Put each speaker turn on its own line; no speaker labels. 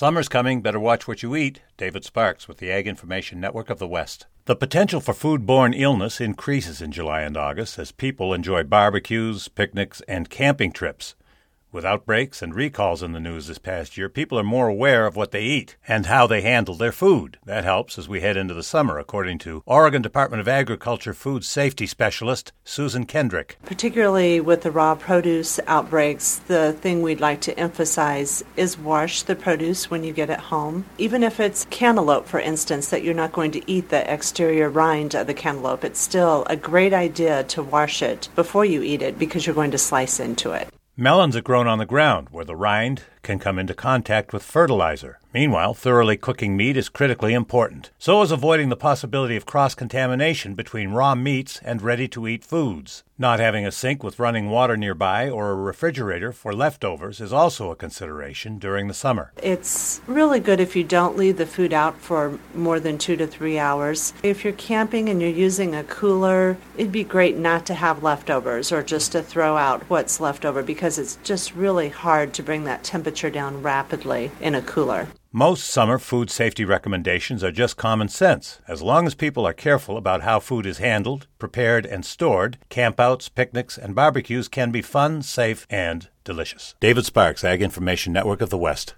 Summer's coming, better watch what you eat. David Sparks with the Ag Information Network of the West. The potential for foodborne illness increases in July and August as people enjoy barbecues, picnics, and camping trips. With outbreaks and recalls in the news this past year, people are more aware of what they eat and how they handle their food. That helps as we head into the summer, according to Oregon Department of Agriculture food safety specialist Susan Kendrick.
Particularly with the raw produce outbreaks, the thing we'd like to emphasize is wash the produce when you get it home. Even if it's cantaloupe, for instance, that you're not going to eat the exterior rind of the cantaloupe, it's still a great idea to wash it before you eat it because you're going to slice into it.
Melons are grown on the ground, where the rind can come into contact with fertilizer. Meanwhile, thoroughly cooking meat is critically important. So is avoiding the possibility of cross-contamination between raw meats and ready-to-eat foods. Not having a sink with running water nearby or a refrigerator for leftovers is also a consideration during the summer.
It's really good if you don't leave the food out for more than 2 to 3 hours. If you're camping and you're using a cooler, it'd be great not to have leftovers or just to throw out what's left over because it's just really hard to bring that temperature down rapidly in a cooler.
Most summer food safety recommendations are just common sense. As long as people are careful about how food is handled, prepared, and stored, campouts, picnics, and barbecues can be fun, safe, and delicious. David Sparks, Ag Information Network of the West.